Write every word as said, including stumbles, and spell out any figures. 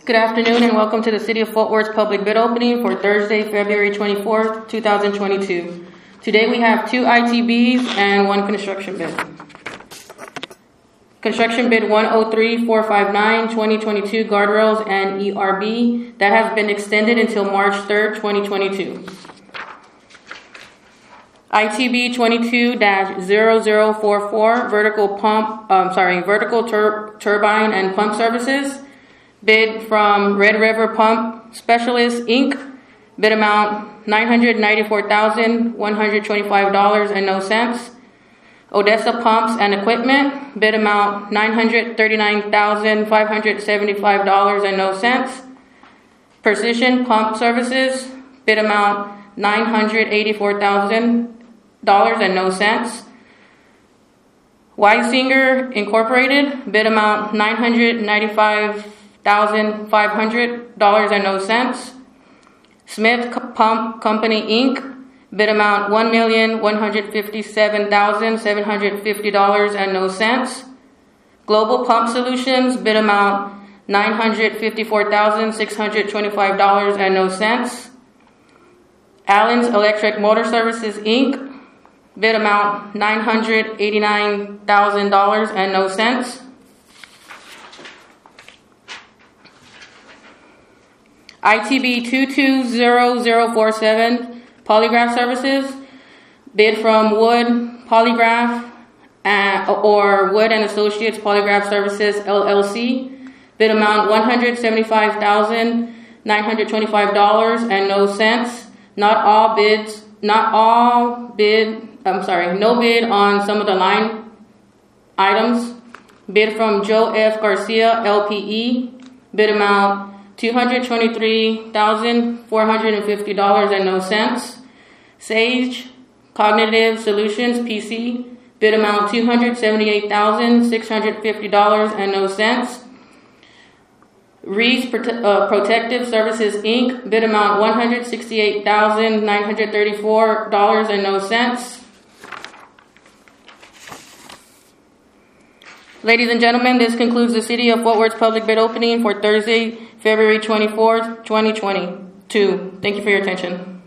Good afternoon and welcome to the City of Fort Worth's public bid opening for Thursday, February twenty-fourth, two thousand twenty-two. Today we have two I T Bs and one construction bid. Construction bid one oh three four five nine twenty twenty-two guardrails and E R B that has been extended until March third, twenty twenty-two. I T B twenty-two dash zero zero four four vertical pump, um, sorry, vertical tur turbine and pump services. Bid from Red River Pump Specialists, Incorporated. Bid amount nine hundred ninety-four thousand one hundred twenty-five dollars and no cents. Odessa Pumps and Equipment. Bid amount nine hundred thirty-nine thousand five hundred seventy-five dollars and no cents. Precision Pump Services. Bid amount nine hundred eighty-four thousand dollars and no cents. Weisinger Incorporated. Bid amount nine hundred ninety-five thousand five hundred dollars and no cents. Smith Pump Company Incorporated. Bid amount one million one hundred fifty-seven thousand seven hundred fifty dollars and no cents. Global Pump Solutions. Bid amount nine hundred fifty-four thousand six hundred twenty-five dollars and no cents. Allen's Electric Motor Services Incorporated. Bid amount nine hundred eighty-nine thousand dollars and no cents. I T B two two zero zero four seven Polygraph Services. Bid from Wood Polygraph uh, or Wood and Associates Polygraph Services L L C. Bid amount one hundred seventy-five thousand nine hundred twenty-five dollars and no cents. Not all bids, not all bid, I'm sorry, no bid on some of the line items. Bid from Joe F. Garcia L P E. Bid amount two hundred twenty-three thousand four hundred fifty dollars and no cents. Sage Cognitive Solutions P C. Bid amount two hundred seventy-eight thousand six hundred fifty dollars and no cents. Reed's Prote uh, Protective Services Incorporated. Bid amount one hundred sixty-eight thousand nine hundred thirty-four dollars and no cents. Ladies and gentlemen, this concludes the City of Fort Worth's public bid opening for Thursday, February twenty-fourth, twenty twenty-two. Thank you for your attention.